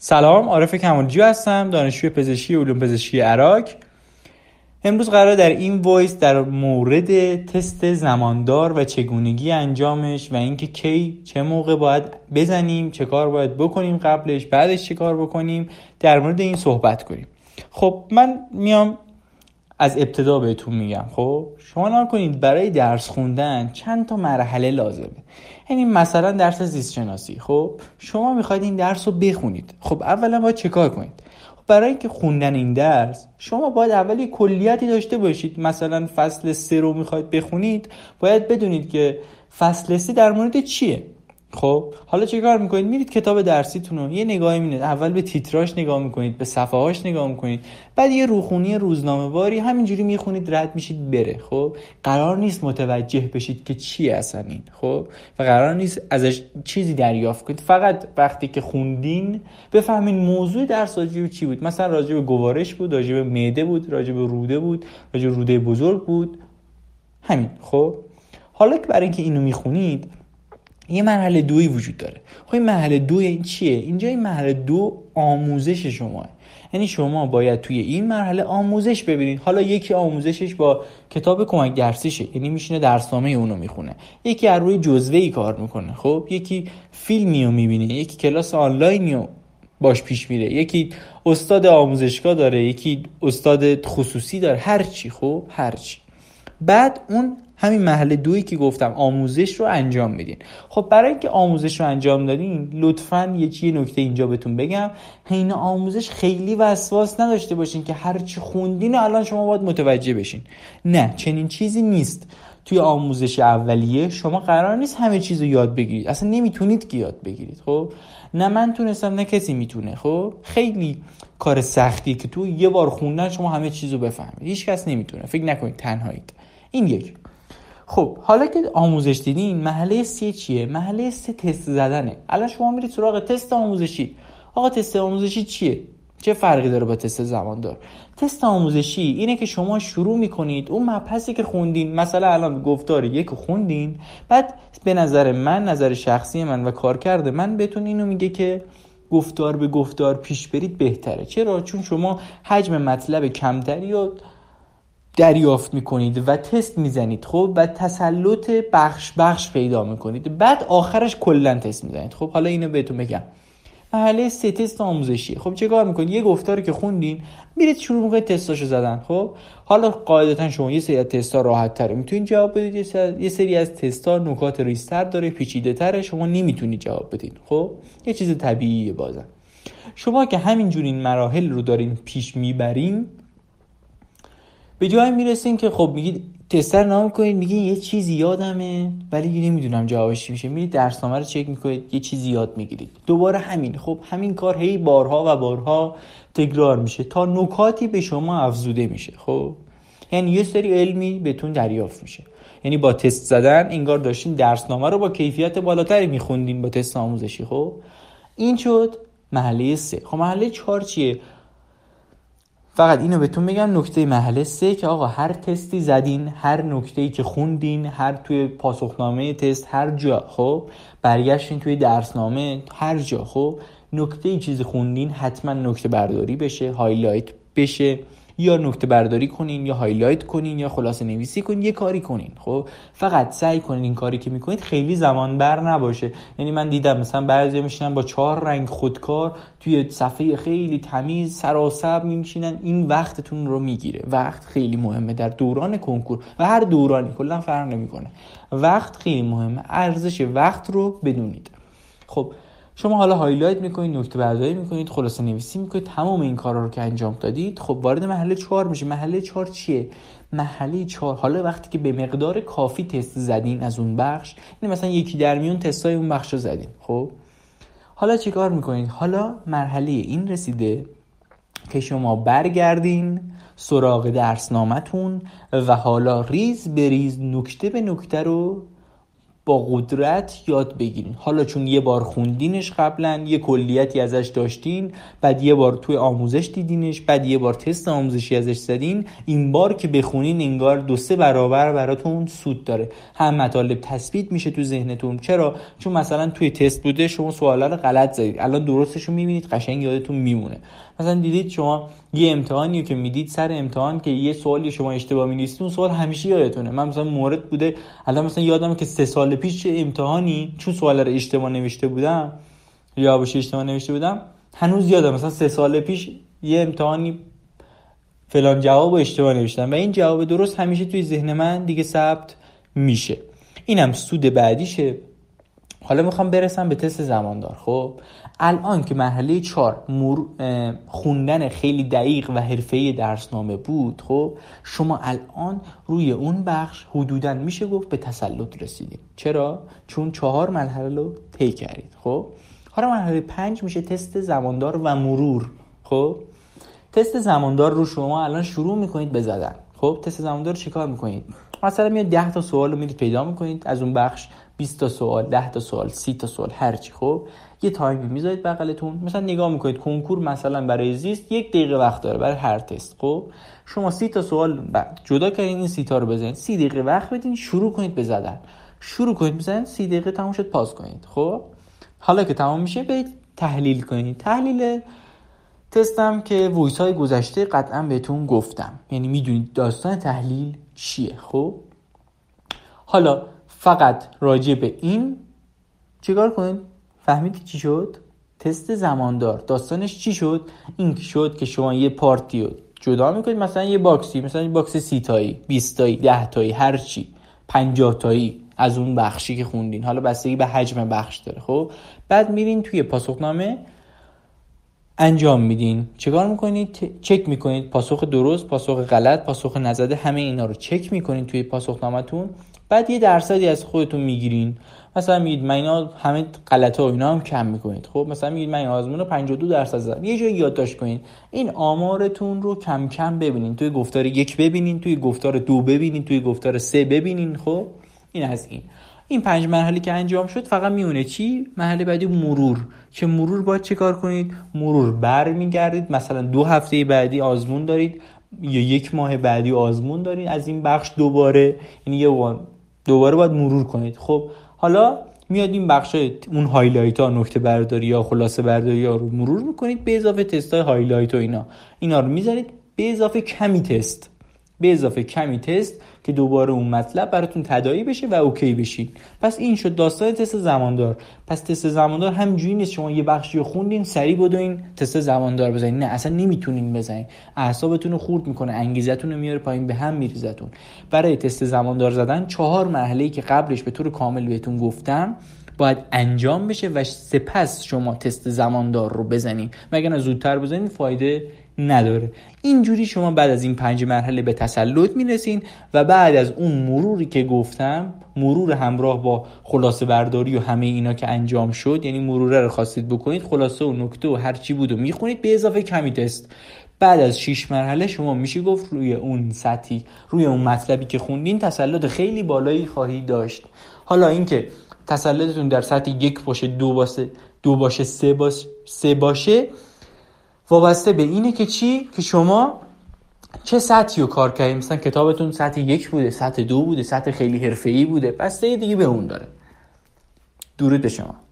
سلام، عارف کمالجی هستم، دانشجوی پزشکی علوم پزشکی عراق. امروز قراره در این وایس در مورد تست زماندار و چگونگی انجامش و اینکه کی چه موقع باید بزنیم، چه کار باید بکنیم قبلش، بعدش چه کار بکنیم، در مورد این صحبت کنیم. خب من میام از ابتدا بهتون میگم. خب شما نکنید برای درس خوندن چند تا مرحله لازمه. یعنی مثلا درس زیست شناسی، خب شما میخواید این درس رو بخونید. خب اولا باید چه کار کنید؟ خب برای اینکه خوندن این درس شما باید اول یک کلیتی داشته باشید. مثلا فصل 3 رو میخواید بخونید، باید بدونید که فصل 3 در مورد چیه. خب حالا چه کار میکنید؟ میرید کتاب درسیتون رو یه نگاهی میدید. اول به تیتراش نگاه میکنید، به صفحه‌هاش نگاه میکنید، بعد یه روخونی روزنامه‌واری همینجوری میخونید، رد میشید بره. خب قرار نیست متوجه بشید که چیه اصلا این. خب و قرار نیست ازش چیزی دریافت کنید. فقط وقتی که خوندین بفهمین موضوع درس راجع به چی بود. مثلا راجع به گوارش بود، راجع به معده بود، راجع به روده بود، راجع به روده بزرگ بود، همین. خب حالا که برای اینکه اینو میخونید یه مرحله دویی وجود داره. خب این مرحله دو این چیه؟ اینجا این مرحله دو آموزش شماه. یعنی شما باید توی این مرحله آموزش ببینید. حالا یکی آموزشش با کتاب کمک درسیشه، یعنی میشینه درسنامه اونو میخونه. یکی از روی جزوه‌ای کار میکنه. خب یکی فیلمیو میبینه، یکی کلاس آنلاینیو باش پیش میره، یکی استاد آموزشگاه داره، یکی استاد خصوصی داره، هر چی. خب هر چی. بعد اون همین مرحله دویی که گفتم آموزش رو انجام میدین. خب برای اینکه آموزش رو انجام دادین لطفاً یه نکته اینجا بهتون بگم، حین آموزش خیلی وسواس نداشته باشین که هر چی خوندین الان شما باید متوجه بشین. نه، چنین چیزی نیست. توی آموزش اولیه شما قرار نیست همه چیز رو یاد بگیرید. اصلا نمیتونید که یاد بگیرید. خب نه من تونستم، نه کسی میتونه. خب خیلی کار سختیه که تو یه بار خوندن شما همه چیز رو بفهمید. هیچ کس نمیتونه. فکر نکنید تنهایید. این یک. خب حالا که آموزش دیدین، مرحله 3 چیه؟ مرحله 3 تست زدنه. الان شما میرید سراغ تست آموزشی. آقا تست آموزشی چیه؟ چه فرقی داره با تست زماندار؟ تست آموزشی اینه که شما شروع میکنید اون مبحثی که خوندین، مثلا الان گفتار 1 خوندین، بعد به نظر من، نظر شخصی من و کارکرد من بهتون اینو میگه که گفتار به گفتار پیش برید بهتره. چرا؟ چون شما حجم مطلب کمتری رو دریافت میکنید و تست میزنید. خب و تسلط بخش پیدا میکنید، بعد آخرش کلا تست میزنید. خب حالا اینو بهتون بگم. مرحله 3 تست آموزشیه. خب چه کار میکنید؟ یه گفتاری که خوندین میرید شروع میکنید تستاشو زدن. خب حالا قاعدتا شما یه سری از تستا راحت تره میتونید جواب بدید، یه سری از تستا نکات ریزتر داره، پیچیده تره، شما نمیتونید جواب بدید. خب یه چیز طبیعیه. بازم شما که همینجوری این مراحل رو دارین پیش میبرین، به جایی میرسین که خب میگید تستر نام کنید، میگید یه چیزی یادمه ولی نمیدونم جوابش چی میشه. میرید درسنامه رو چک میکنید، یه چیزی یاد میگیرید، دوباره همین. خب همین کار هی بارها و بارها تکرار میشه تا نکاتی به شما افزوده میشه. خب یعنی یه سری علمی بهتون دریافت میشه. یعنی با تست زدن انگار داشتین درسنامه رو با کیفیت بالاتری میخوندین با تست آموزشی. خب این شد مرحله 3. خب مرحله 4 چیه؟ فقط اینو بهتون بگم نکته مرحله 3 که آقا هر تستی زدین، هر نکته‌ای که خوندین، هر توی پاسخنامه تست، هر جا خب برگشتین توی درسنامه، هر جا خب نکته‌ای چیزی خوندین حتما نکته برداری بشه، هایلایت بشه، یا نکته برداری کنین یا هایلایت کنین یا خلاصه نویسی کنین، یه کاری کنین. خب فقط سعی کنین این کاری که میکنید خیلی زمان بر نباشه. یعنی من دیدم مثلا بعضی میشینن با 4 رنگ خودکار توی صفحه خیلی تمیز سراسر میشینن، این وقتتون رو میگیره. وقت خیلی مهمه در دوران کنکور و هر دورانی، کلا فرق نمیکنه. وقت خیلی مهمه، ارزش وقت رو بدونید. خب شما حالا هایلایت میکنید، نکته برداری میکنید، خلاصه نویسی میکنید، تمام این کارا رو که انجام دادید خب وارد مرحله 4 میشه. مرحله 4 چیه؟ مرحله 4 حالا وقتی که به مقدار کافی تست زدین از اون بخش، یعنی مثلا یکی در میون تستای اون بخش رو زدین، خب حالا چی کار میکنید؟ حالا مرحله این رسیده که شما برگردین سراغ درسنامه‌تون و حالا ریز به ریز نکته به نکته رو با قدرت یاد بگیرین. حالا چون یه بار خوندینش قبلا، یه کلیتی ازش داشتین، بعد یه بار توی آموزش دیدینش، بعد یه بار تست آموزشی ازش زدین، این بار که بخونین انگار 2-3 برابر براتون سود داره. هم مطالب تثبیت میشه تو ذهنتون. چرا؟ چون مثلا توی تست بوده شما سوالا رو غلط زدید، الان درستشو میبینید، قشنگ یادتون میمونه. مثلا دیدید شما یه امتحانیو که میدید، سر امتحان که یه سوالی شما اشتباه می‌نویسید، اون سوال همیشه یادتونه. من مثلا مورد بوده الان مثلا یادمه که 3 سال پیش چه امتحانی، چون سوالا رو اشتباه نوشته بودم یا باشه اشتباه نوشته بودم، هنوز یادم مثلا 3 سال پیش یه امتحانی فلان جواب اشتباه نوشتم و این جواب درست همیشه توی ذهن من دیگه ثبت میشه. اینم سود بعدیشه. حالا میخوام برسم به تست زماندار. خب الان که مرحله 4 خوندن خیلی دقیق و حرفه‌ای درسنامه بود، خب شما الان روی اون بخش حدوداً میشه گفت به تسلط رسیدید. چرا؟ چون 4 مرحله رو طی کردید. خب حالا مرحله 5 میشه تست زماندار و مرور. خب تست زماندار رو شما الان شروع میکنید به زدن. خب تست زماندار رو چیکار میکنید؟ مثلا میاد 10 تا سوال رو میرید پیدا میکنید از اون بخش، 20 تا سوال، 10 تا سوال، 30 تا سوال، هرچی. خب یه تایمی میذارید بغلتون، مثلا نگاه میکنید کنکور مثلا برای زیست 1 دقیقه وقت داره برای هر تست. خب شما 30 تا سوال جدا کردین، این 30 تا رو بزنید، 30 دقیقه وقت بدین، شروع کنید به زدن. شروع کنید بزنید، 30 دقیقه تموم شد پاس کنید. خب حالا که تمام میشه برید تحلیل کنید. تحلیل تستم که وایس های گذشته قطعا بهتون گفتم، یعنی میدونید داستان تحلیل چیه. خب حالا فقط راجع به این چیکار کنید؟ فهمیدید چی شد؟ تست زماندار داستانش چی شد؟ این شد که شما یه پارتی رو جدا میکنید، مثلا یه باکسی، مثلا یه باکس 30 تایی، 20 تایی، 10 تایی، هر چی، 50 تایی از اون بخشی که خوندین، حالا بستگی به حجم بخش داره. خب بعد میرین توی پاسخنامه انجام میدین. چیکار میکنید؟ چک میکنید پاسخ درست، پاسخ غلط، پاسخ نزده، همه اینا رو چک میکنید توی پاسخنامه‌تون. بعد یه درصدی از خودتون میگیرین، مثلا میگید من اینا همه غلطا و اینا هم کم میکنید. خب مثلا میگید من این آزمون رو 52% زدم. یه جایی یادداشت کنید این آمارتون رو کم کم ببینین، توی گفتار 1 ببینین، توی گفتار 2 ببینین، توی گفتار 3 ببینین. خب این از این 5 مرحله که انجام شد، فقط میونه چی؟ مرحله بعدی مرور. که مرور باید چه کار کنید؟ مرور برمیگردید، مثلا 2 هفته بعدی آزمون دارید یا 1 ماه بعدی آزمون دارید از این بخش دوباره، یعنی دوباره باید مرور کنید. خب حالا میاد این بخشای اون هایلایت ها، نکته برداری یا خلاصه برداری ها رو مرور میکنید به اضافه تست های هایلایت و اینا رو میذارید به اضافه کمی تست که دوباره اون مطلب براتون تداعی بشه و اوکی بشین. پس این شد داستان تست زماندار. پس تست زماندار همینجوری نیست شما یه بخشی رو خوندین سریع بدوین تست زماندار بزنید، نه اصلا نمیتونین بزنید، اعصابتون رو خورد میکنه، انگیزتون رو میاره پایین، به هم میریزتون. برای تست زماندار زدن 4 مرحله‌ای که قبلش به طور کامل بهتون گفتم باید انجام بشه و سپس شما تست زماندار رو بزنید، مگر نه زودتر بزنید فایده نداره. اینجوری شما بعد از این 5 مرحله به تسلط میرسین و بعد از اون مروری که گفتم، مرور همراه با خلاصه برداری و همه اینا که انجام شد، یعنی مروره رو خواستید بکنید، خلاصه و نکته و هر چی بود و میخونید به اضافه کمی تست. بعد از 6 مرحله شما میشه گفت روی اون سطحی، روی اون مطلبی که خوندین تسلط خیلی بالایی خواهید داشت. حالا اینکه تسلطتون در سطح 1 باشه، 2 باشه، 3 باشه وابسته به اینه که چی؟ که شما چه سطحی رو کار کردید. مثلا کتابتون سطح 1 بوده، سطح 2 بوده، سطح خیلی حرفه‌ای بوده، بسته دیگه به اون داره. درود به شما.